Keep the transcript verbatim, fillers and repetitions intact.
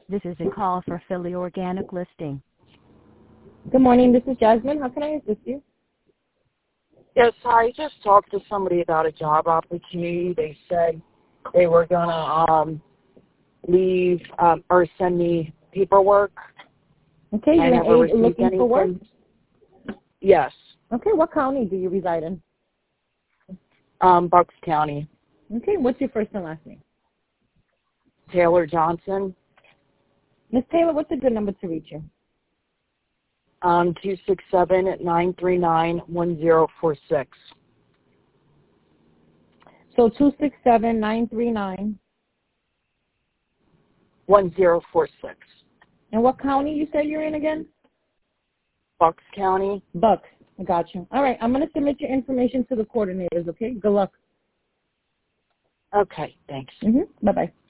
This is a call for Philly Organic Listing. Good morning. This is Jasmine. How can I assist you? Yes, I just talked to somebody about a job opportunity. They said they were going to um, leave um, or send me paperwork. Okay, I you're never an aide received looking anything. for work? Yes, Okay, what county do you reside in? um, Bucks County. Okay, what's your first and last name? Taylor Johnson, Miss Taylor, what's a good number to reach you? um, two six seven, nine three nine, one zero four six. So two six seven, nine three nine. one zero four six. And what county you said you're in again? Bucks County. Bucks. I got you. All right, I'm going to submit your information to the coordinators, okay? Good luck. Okay, thanks. Mm-hmm. Bye-bye.